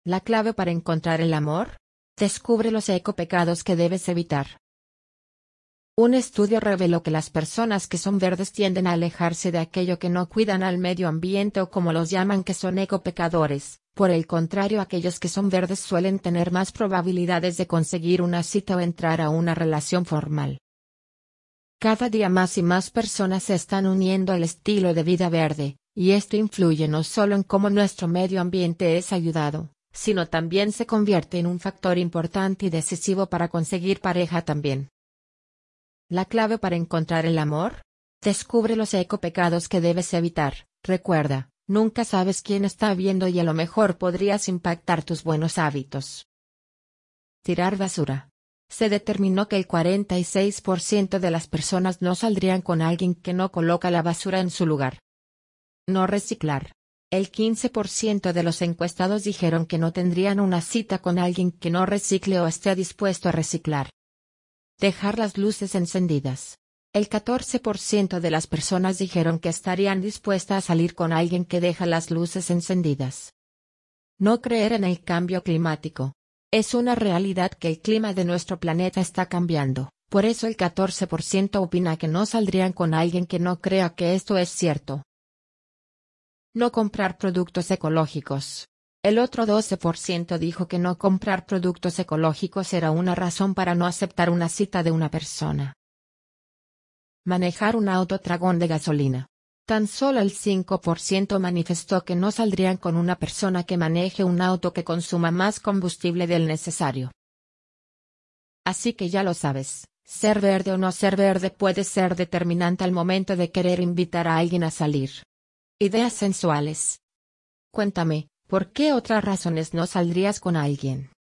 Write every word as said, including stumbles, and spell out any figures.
La clave para encontrar el amor: descubre los ecopecados que debes evitar. Un estudio reveló que las personas que son verdes tienden a alejarse de aquello que no cuidan al medio ambiente o como los llaman que son ecopecadores. Por el contrario, aquellos que son verdes suelen tener más probabilidades de conseguir una cita o entrar a una relación formal. Cada día más y más personas se están uniendo al estilo de vida verde, y esto influye no solo en cómo nuestro medio ambiente es ayudado, sino también se convierte en un factor importante y decisivo para conseguir pareja también. La clave para encontrar el amor: descubre los ecopecados que debes evitar. Recuerda, nunca sabes quién está viendo y a lo mejor podrías impactar tus buenos hábitos. Tirar basura. Se determinó que el cuarenta y seis por ciento de las personas no saldrían con alguien que no coloca la basura en su lugar. No reciclar. El quince por ciento de los encuestados dijeron que no tendrían una cita con alguien que no recicle o esté dispuesto a reciclar. Dejar las luces encendidas. El catorce por ciento de las personas dijeron que estarían dispuestas a salir con alguien que deja las luces encendidas. No creer en el cambio climático. Es una realidad que el clima de nuestro planeta está cambiando, por eso el catorce por ciento opina que no saldrían con alguien que no crea que esto es cierto. No comprar productos ecológicos. El otro doce por ciento dijo que no comprar productos ecológicos era una razón para no aceptar una cita de una persona. Manejar un auto tragón de gasolina. Tan solo el cinco por ciento manifestó que no saldrían con una persona que maneje un auto que consuma más combustible del necesario. Así que ya lo sabes, ser verde o no ser verde puede ser determinante al momento de querer invitar a alguien a salir. Ideas sensuales. Cuéntame, ¿por qué otras razones no saldrías con alguien?